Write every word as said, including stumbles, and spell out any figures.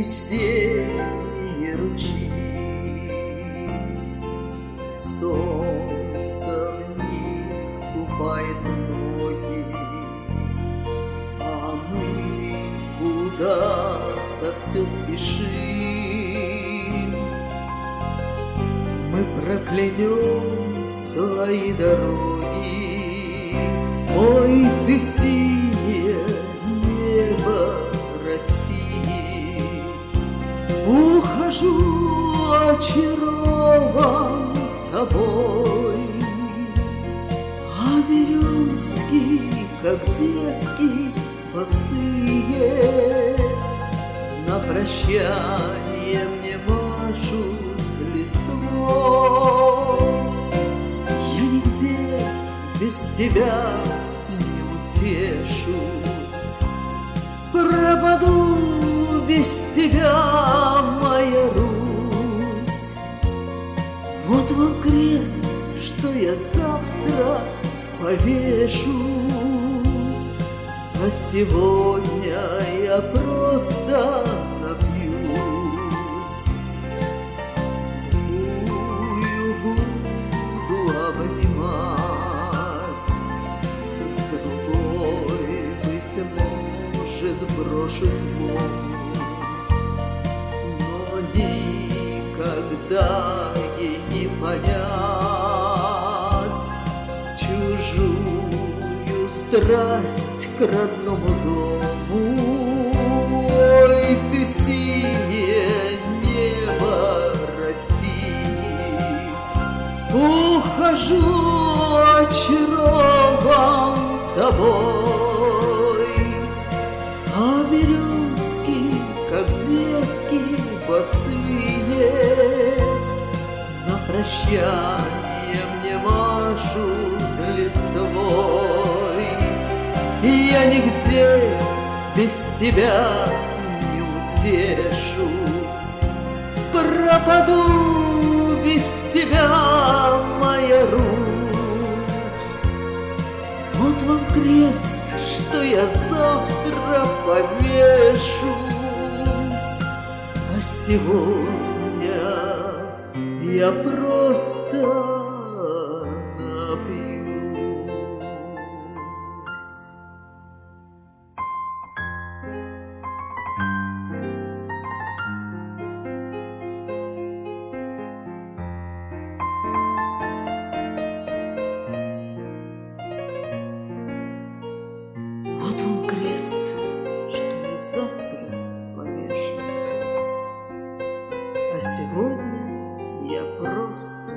весенние ручьи, солнце в них купает ноги, а мы куда-то все спешим. Мы проклянем свои дороги. Ой, ты синее небо России, ухожу очарован тобой. А березки, как детки босые, на прощание мне машут листвой. Я нигде без тебя не утешусь, пропаду без тебя, моя Русь. Вот вам крест, что я завтра повешусь, а сегодня я просто напьюсь. Другую буду обнимать, с другой, быть может, брошусь в омут, но никогда ей не понять чужую страсть к родному дому. Ой, ты синее небо России, ухожу очарован тобой. А березки, как детки босые, на прощание мне машут листвой. Я нигде без тебя не утешусь, пропаду без тебя, моя Русь. Вот вам крест, что я завтра повешусь, а сегодня я просто напьюсь. Вот он крест, что я завтра повешусь, а сегодня я просто